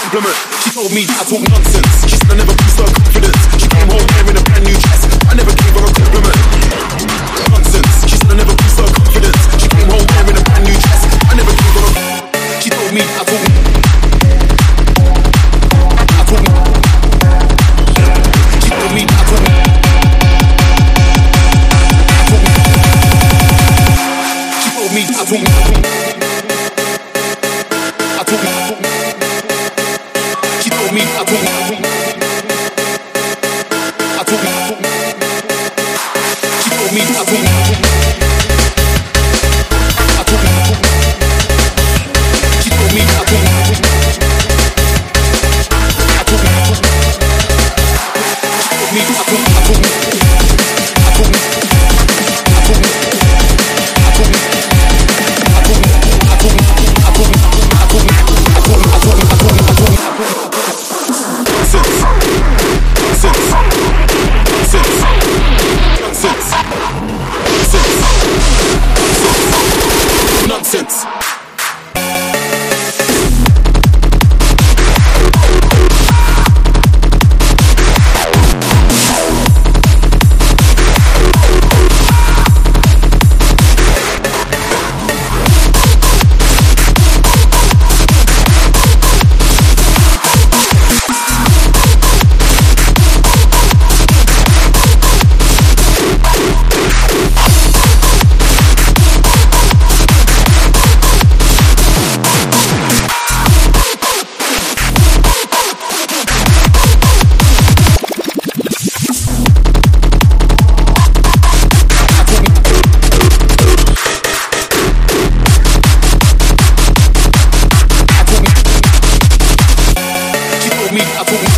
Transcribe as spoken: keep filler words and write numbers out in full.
compliment. She told me that I talk nonsense. She said I never boost her confidence. She came home wearing a brand new dress. I never gave her a compliment. Nonsense. She said I never boost her confidence. She came home wearing a brand new dress. I never gave her a. She told me I talk. I talk. She told me I talk. She told me I talk. I talk. She told me I talk. I talk. She told me I talk. I talk. She told me I talk. I talk. She told me I talk. I talk. I talk. I talk. I talk. Nonsense. Me, I told me.